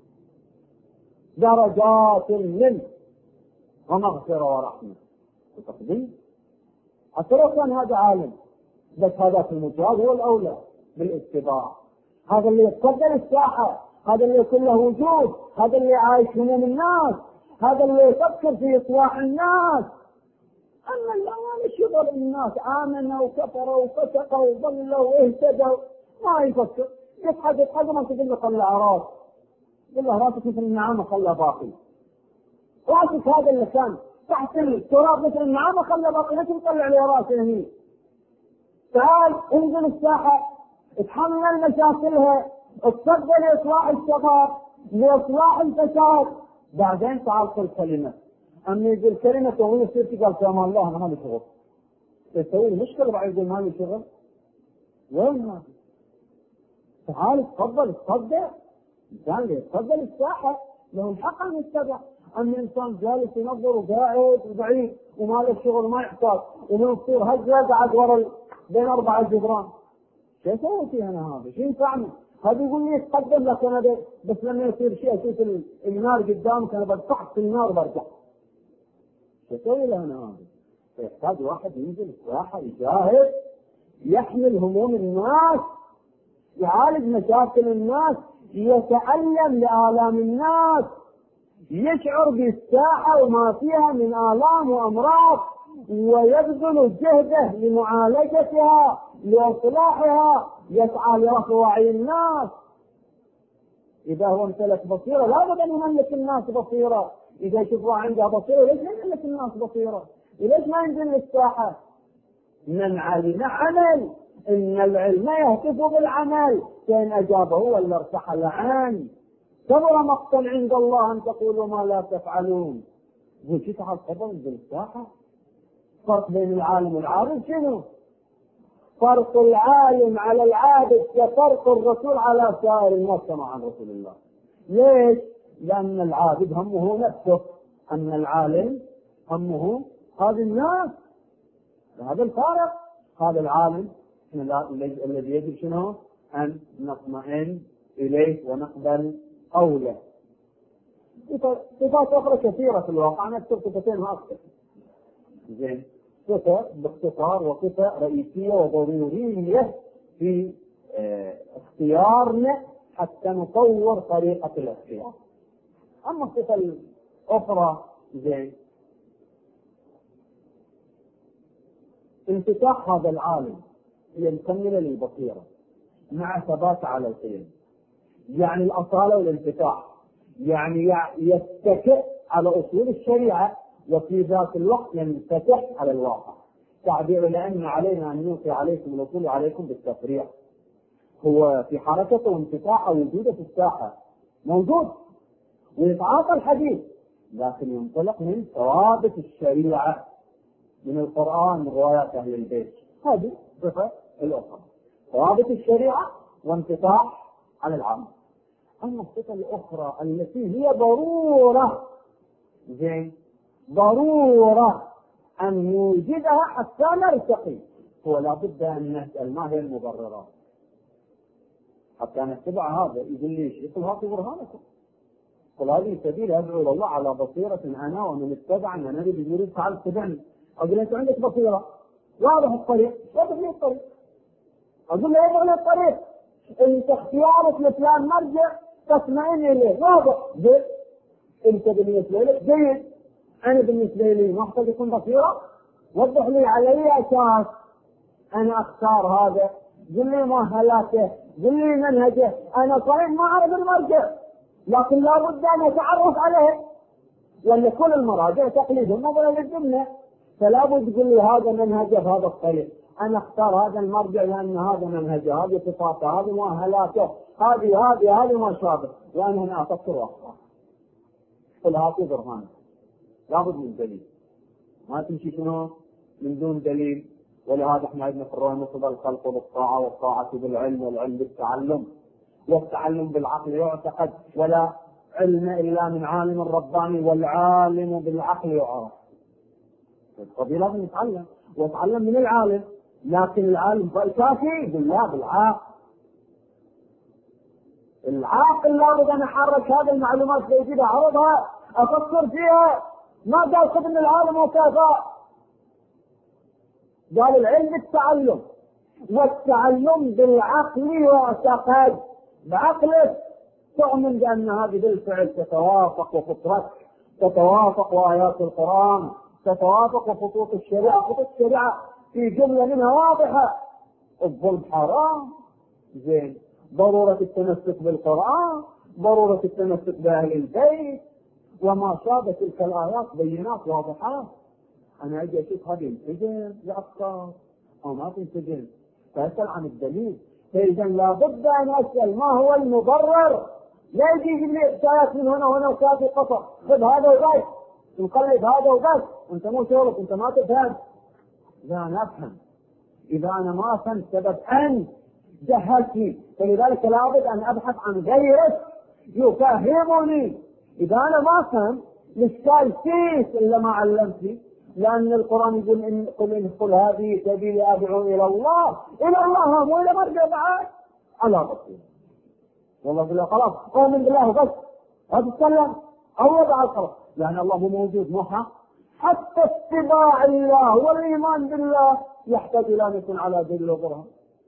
درجات منه ومغفرة ورحمة وتفضيل. أترى كان هذا عالم، بس هذا في المجاهد هو الأولى بالاتباع. هذا اللي يتقبل الساحة، هذا اللي يكون له وجود، هذا اللي عايش هموم الناس، هذا اللي يفكر في إصلاح الناس. أما الآن شغل الناس آمنوا وكفروا وفسقوا وضلوا واهتدوا، ما يفكر. يضحك يضحك ما تقول له طلع راس، يقول له راسك مثل النعامة خلى باقي. راسك هذا اللي كان تحت التراب مثل النعامة خلى باقي، ليش تطلع لي راسي هني؟ تعال انزل الساحة، اتحمل مشاكلها، اتصدى لإصلاح الشباب، لإصلاح الفساد، بعدين تعال قل كلمة. أما يقول كلمة وهو يصير قال كلام الله أنا ما لي شغل، يسوي المشكلة بعد يقول ما لي شغل. وين هذا؟ تعال تفضل تصدق، إنسان يتفضل الساحة له الحق أن يتبع. أما إنسان جالس ينظر وقاعد وبعيد وما له شغل وما يحتاج ومن يصير هجرة قاعد ورا بين أربعة جدران، شو أسوي فيه أنا هذا؟ شو ينفعني؟ هذا يقول لي يتقدم لك أنا ده، بس لما يصير شيء أشوف النار قدامك أنا بدفعت في النار برجع، شو أسوي له أنا هذا؟ فيحتاج واحد ينزل الساحة يجاهد، يحمل هموم الناس، يعالج مشاكل الناس، يتألم لآلام الناس، يشعر بالساحة وما فيها من آلام وأمراض، ويبذل جهده لمعالجتها لإصلاحها، يسعى لرفع وعي الناس. إذا هو امتلك بصيرة لا بد أن يملك الناس بصيرة. إذا يشوفوا عندها بصيرة ليش ما يملك الناس بصيرة؟ ليش ما ينزل للساحة؟ من علم عمل، إن العلم يهتف بالعمل، فإن أجابه ولا ارتحل عنه. كبر مقتا عند الله أن تقولوا ما لا تفعلون. وش تعال قبل بالساحة؟ فرق بين العالم والعابد شنو؟ فرق العالم على العابد كفرق الرسول على سائر الناس كما عن رسول الله. ليش؟ لأن العابد همه نفسه، أن العالم همه هذه الناس. هذا الفارق. هذا العالم الذي يجب شنو؟ أن نطمئن إليه ونقبل قوله. صفات أخرى كثيرة في الواقع، أنا أكتب صفتين أكثر. زين، صفة باختصار وصفة رئيسية وضرورية في اه اختيارنا حتى نطور طريقة الاختيار. أما الصفة الأخرى زين انفتاح هذا العالم هي مكملة للبصيرة مع ثبات على القيم، يعني الأصالة والانفتاح، يعني يتكئ على أصول الشريعة وفي ذات الوقت ينفتح على الواقع. تعبير لأن علينا أن نوصي عليكم الوصول عليكم بالتفريع، هو في حركته وانفتاحه وجوده في الساحة موجود ويتعاطى الحديث، لكن ينطلق من ثوابت الشريعة من القرآن من روايات أهل البيت. هذه صفة الأخرى، ثوابت الشريعة وانفتاح على العام. أما الصفة الأخرى التي هي ضرورة زين ضرورة أن نوجدها حتى نرتقي، هو لابد أن نسأل ما هي المبررات حتى نتبع هذا. يقول لي يقول هاتوا برهانكم، قل هذه سبيل أدعو إلى الله على بصيرة أنا ومن اتبعني. أنا أريد يريد تعال اتبعني، أقول أنت عندك بصيرة واضح الطريق، واضح لي الطريق، أقول له واضح لي الطريق، أنت اختيارك لفلان مرجع تطمئن إليه واضح جيد، أنت بالنسبة لك جيد، أنا بالنسبة لي ما أحتاج يكون بصيرة، وضح لي على أي أساس أنا أختار هذا، قل لي مؤهلاته، قل لي منهجه. أنا صحيح ما أعرف المرجع لكن لابد أن أتعرف عليه، ولا كل المراجع تقليدهم نظرا للجملة، فلا بد تقول لي هذا منهجه بهذا الطريق، أنا أختار هذا المرجع لأن هذا منهجه، هذه صفاته، هذه مؤهلاته، هذه هذه هذه ما شابه، وأنا هنا أفكر وأختار. قل هاتوا برهانكم، لابد من دليل، ما تمشي شنو من دون دليل. ولهذا احنا عندنا في الرواية نصب الخلق بالطاعة والطاعة بالعلم والعلم بالتعلم والتعلم بالعقل يعتقد، ولا علم إلا من عالم رباني والعالم بالعقل يعرف. القضية لازم نتعلم واتعلم من العالم، لكن العالم كافي يقول لا بالعقل. العاقل لابد أن أحرك هذه المعلومات الجديدة أعرضها أفكر فيها، ما قال خذ من العالم وكافى، قال العلم بالتعلم والتعلم بالعقل واعتقاد. بعقلك تؤمن بأن هذه بالفعل تتوافق وفطرتك تتوافق آيات القرآن تتوافق خطوط الشريعة. خطوط الشريعة في جملة منها واضحة، الظلم حرام زين، ضرورة التمسك بالقرآن، ضرورة التمسك بأهل البيت وما شابه تلك الآيات بينات واضحات. أنا أجي أشوف هذه تنسجم لأفكار أو ما تنسجم فأسأل عن الدليل. فإذا لابد أن أسأل ما هو المبرر، لا يجي يجيب لي إحصائيات من هنا وهنا وكافي قصر، خذ هذا وبس نقلد هذا وبس وأنت مو شغلك أنت ما تفهم. لا أنا أفهم، إذا أنا ما أفهم سبب أن جهلتني، فلذلك لابد أن أبحث عن غيرك يفهمني. إذا أنا ما فهم الإشكال فيك إلا ما علمتني، لأن القرآن يقول إن قل إن قل هذه سبيلي أدعو إلى الله، إلى الله مو إلى مرجع بعد على بصيرة. والله يقول خلاص آمن بالله بس لا تتكلم أو وضع الخلاص، لأن الله هو موجود مو حق. حتى اتباع الله والإيمان بالله يحتاج إلى أن يكون على دليل وبرهان.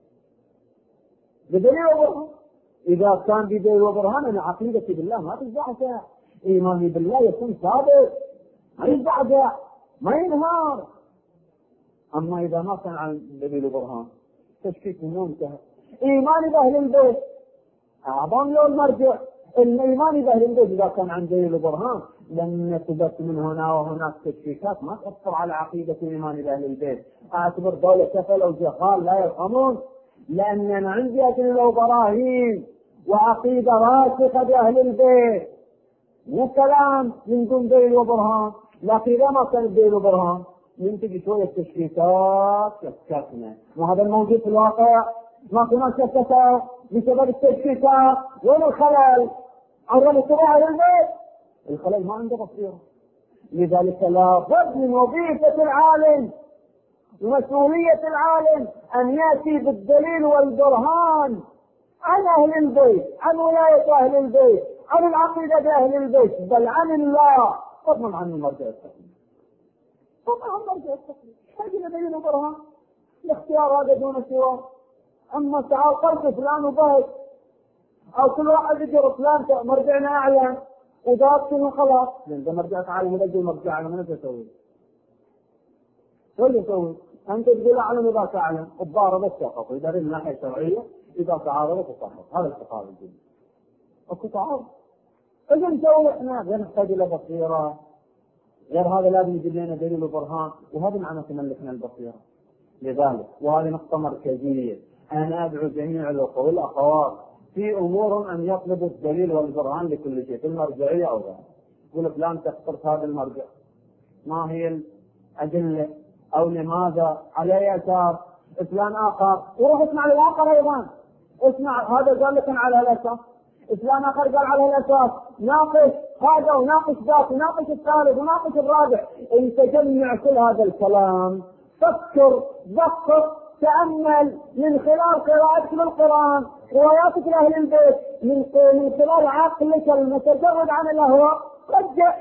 بدليل وبرهان. إذا كان بدليل وبرهان أنا عقيدتي بالله ما تزعزع، إيماني بالله يكون ثابت ما يزعزع ما ينهار. أما إذا ما كان عن دليل وبرهان تشكيك من انتهى. إيماني بأهل البيت أعظم له المرجع. الإيمان بأهل البيت إذا كان عن دليل وبرهان لن يثبت من هنا وهناك تشكيكات ما تأثر على عقيدة الإيمان بأهل البيت. أعتبر دولة كفل أو جهال لا يفهمون، لأن أنا عندي أدلة وبراهين وعقيدة راسخة بأهل البيت، مو كلام من دون دليل وبرهان. لكن إذا ما كان دليل وبرهان ينتج شوية تشكيكات يسكتنا، وهذا الموجود في الواقع. ما كنا شككا بسبب التشكيكات. وين الخلل؟ عرض اتباع البيت الخلل ما عنده بصيرة. لذلك لا بد من وظيفة العالم ومسؤولية العالم أن يأتي بالدليل والبرهان عن أهل البيت، عن ولاية أهل البيت، عن العقيدة بأهل البيت، بل عن الله، فضلا عن المرجع التقليدي. فضلا عن المرجع التقليدي هذه دليل وبرهان. الاختيار هذا دون سواه. أما تعال قلب فلان وبهج أو كل واحد يجر فلان مرجعنا أعلم وذاك خلاص، لأن إذا مرجعت عالم ولجل مرجع على من تسوي؟ شو اللي يسوي؟ أنت تقول أعلم إذا تعلم الضارة بس فقط، إذا من الناحية الشرعية إذا تعارض فقط. هذا التقارب الجديد. أكو تعارض. إذا نسوي إحنا غير نحتاج إلى بصيرة، غير هذا لازم يجيب لنا دليل وبرهان، وهذا معنى تملكنا البصيرة. لذلك وهذه نقطة مركزية، أنا أدعو جميع الأخوة والأخوات في أمور أن يطلبوا الدليل والبرهان لكل شيء، في المرجعية أو غيرها. يقول فلان تخطرت هذا المرجع، ما هي الأدلة أو لماذا على أي أساس؟ فلان آخر وروح اسمع الآخر أيضا، اسمع هذا قال لك على الأساس، فلان آخر قال على الأساس، ناقش هذا وناقش ذاك وناقش الثالث وناقش الرابع. انت جمع كل هذا الكلام، فكر دقق تأمل من خلال قراءتك للقرآن، رواياتك لأهل البيت، من خلال عقلك المتجرد عن الأهواء، رجع.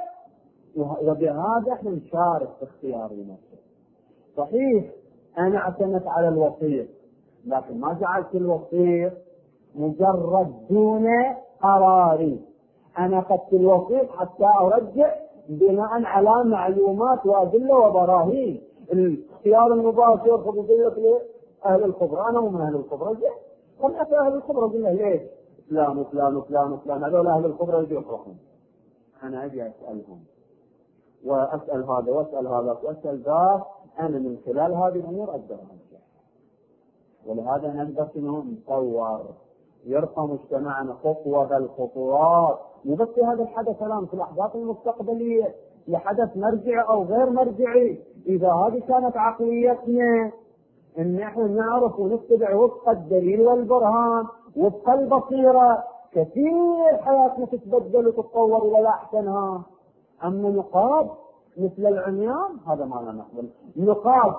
وبهذا احنا نشارك في اختيارنا. صحيح أنا اعتمدت على الوصية، لكن ما جعلت الوصية مجرد دون قراري. أنا أخذت الوصية حتى أرجع بناء على معلومات وأدلة وبراهين. الاختيار المباشر خذوا أهل الخبرة، أنا من أهل الخبرة زين، خلت أهل الخبرة قلنا ليش؟ فلان وفلان وفلان وفلان هذول أهل الخبرة يجوا يفرحون. أنا أجي أسألهم وأسأل هذا وأسأل هذا وأسأل ذاك، أنا من خلال هذه الأمور أقدر أرجع. ولهذا نقدر إنه نطور يرقى مجتمعنا خطوة بالخطوات، مو بس هذا الحدث الآن، في الأحداث المستقبلية لحدث مرجعي أو غير مرجعي. إذا هذه كانت عقليتنا إن إحنا نعرف ونتبع وفق الدليل والبرهان وفق البصيرة، كثير حياتنا تتبدل وتتطور إلى أحسنها. أما نقاب مثل العميان هذا ما لنا نقبل. نقاب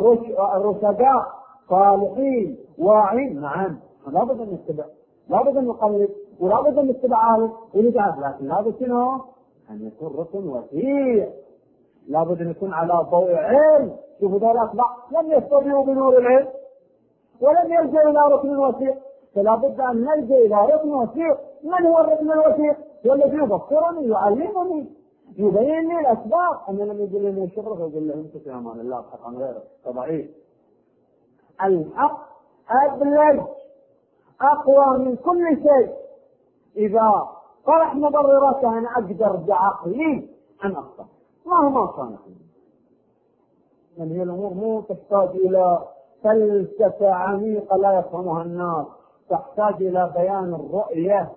رشداء صالحين واعين، نعم لا بد أن نتبع، لا بد أن نقلد، ولا بد أن نتبع عالم ونجعل، لكن لا بد شنو؟ أن يكون ركن وثيق، لا بد أن يكون على ضوء علم. شوفوا ذول أتباع لم يستطيعوا بنور العلم ولم يلجأوا إلى ركن وثيق، فلا بد أن نلجأ إلى ركن وثيق. من هو الركن الوثيق؟ والذي يبصرني يعلمني يبين لي الأسباب. أنا لم يقول لي الشر فيقول له أنت في أمان الله ابحث عن غيرك، فضعيف. الحق أبلج أقوى من كل شيء. إذا طرح مبرراته أنا أقدر بعقلي أن أخطأ مهما كانت. يعني هي الأمور مو تحتاج إلى فلسفة عميقة لا يفهمها الناس، تحتاج إلى بيان الرؤية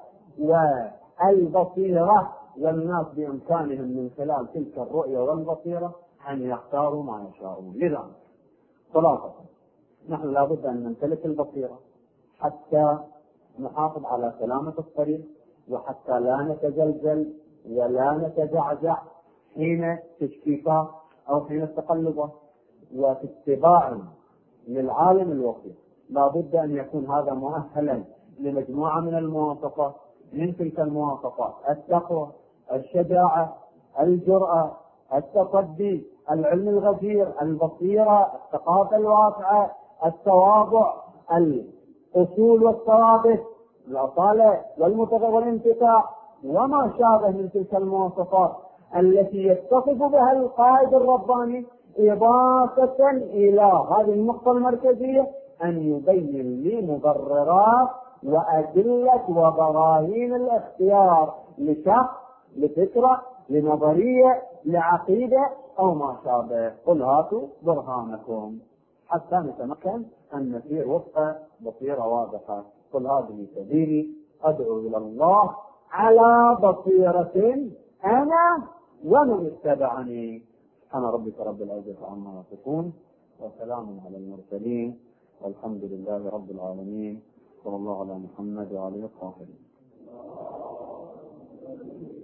والبصيرة، والناس بإمكانهم من خلال تلك الرؤية والبصيرة أن يختاروا ما يشاءون. لذا خلاصة نحن لابد أن نمتلك البصيرة حتى نحافظ على سلامة الطريق وحتى لا نتزلزل ولا نتزعزع حين تشكيكات أو حين التقلبات. وفي اتباع للعالم الوصي لا بد أن يكون هذا مؤهلا لمجموعة من المواصفات. من تلك المواصفات التقوى، الشجاعة، الجرأة، التصدي، العلم الغزير، البصيرة، الثقافة الواسعة، التواضع، الأصول والثوابت، الأصالة والانتفاع، وما شابه من تلك المواصفات التي يتصف بها القائد الرباني، إضافة إلى هذه النقطة المركزية أن يبين لي مبررات وأدلة وبراهين الاختيار لشخص، لفكرة، لنظرية، لعقيدة أو ما شابه. قل هاتوا برهانكم حتى نتمكن أن نسير وفق بصيرة واضحة. قل هذه سبيلي أدعو إلى الله على بصيرة أنا ومن اتبعني. أنا ربك رب العزة عما يصفون، وسلام على المرسلين، والحمد لله رب العالمين. صلى الله على محمد وعلى آله وصحبه.